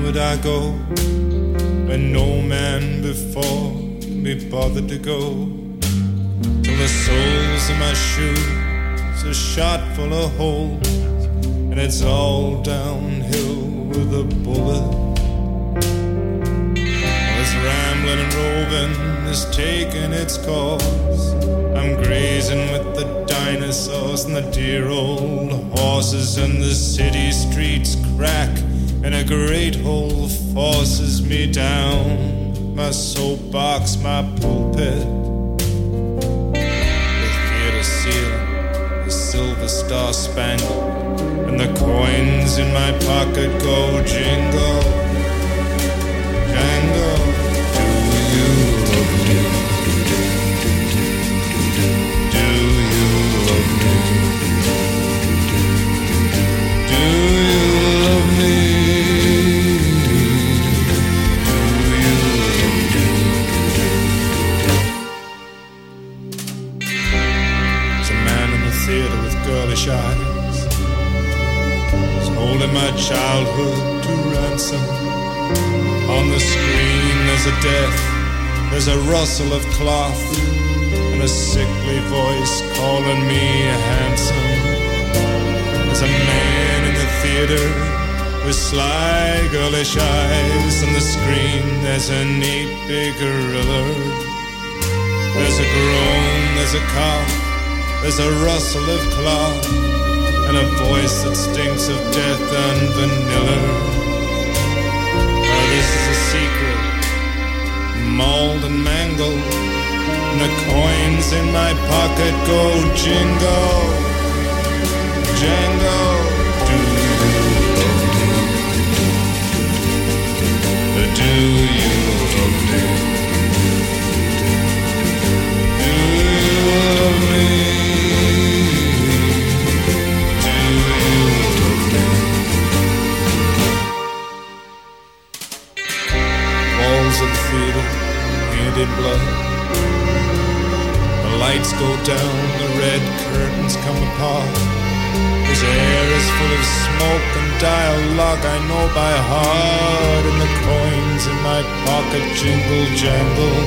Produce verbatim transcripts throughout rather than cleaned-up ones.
would I go where no man before can be bothered to go? Till the soles of my shoes are shot full of holes, and it's all downhill with a bullet. This rambling and roving is taking its course. I'm grazing with the dinosaurs and the dear old horses, and the city streets crack and a great hole forces me down. My soapbox, my pulpit, the theater seal, the silver star spangled, and the coins in my pocket go jingle, jangle. Do you love me? Do you love me? Do you love me? Girlish eyes, is holding my childhood to ransom. On the screen there's a death, there's a rustle of cloth, and a sickly voice calling me handsome. There's a man in the theater with sly girlish eyes. On the screen there's an eight-bit gorilla. There's a groan, there's a cough, there's a rustle of cloth, and a voice that stinks of death and vanilla. Oh, this is a secret, mauled and mangled, and the coins in my pocket go jingle, jangle. Do you love me? Do you love me? Do you love me? Of the theater, painted blood. The lights go down, the red curtains come apart. This air is full of smoke and dialogue I know by heart, and the coins in my pocket jingle jangle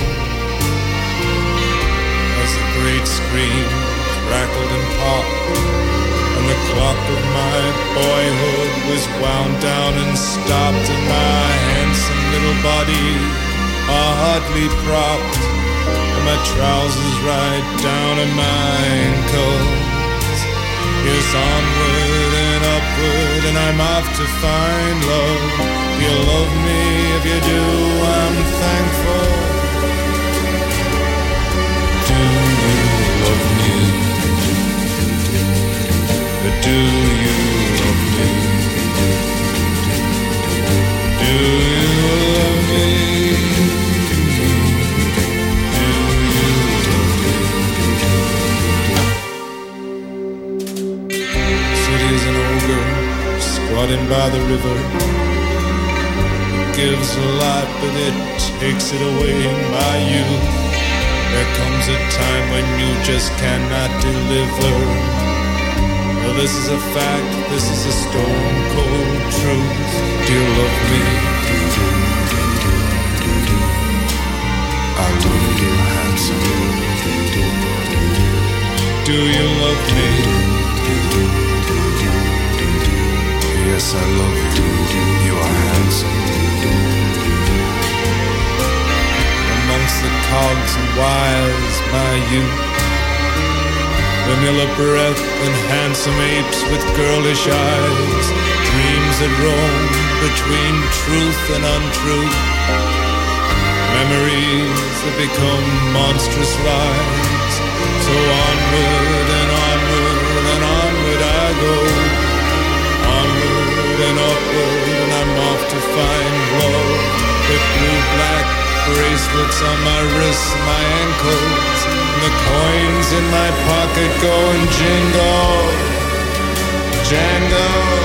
as the great screen crackled and popped, and the clock of my boyhood was wound down and stopped, and my handsome little body hardly propped, and my trousers right down at my ankles. Yes, onward and upward, and I'm off to find love. If you love me, if you do, I'm thankful. Do you love me? Do you love me? Do you love me? Squatting by the river, it gives a lot, but it takes it away. My youth, there comes a time when you just cannot deliver. Well, this is a fact, this is a stone cold truth. Do you love me? I love you, handsome. Do you love me? Yes, I love you. You are handsome. Amongst the cogs and wires, my youth, vanilla breath and handsome apes with girlish eyes, dreams that roam between truth and untruth, memories that become monstrous lies. So onward and onward and onward I go, onward and upward, and I'm off to find love. With blue black bracelets on my wrists, my ankles, and the coins in my pocket go and jingle, jangle.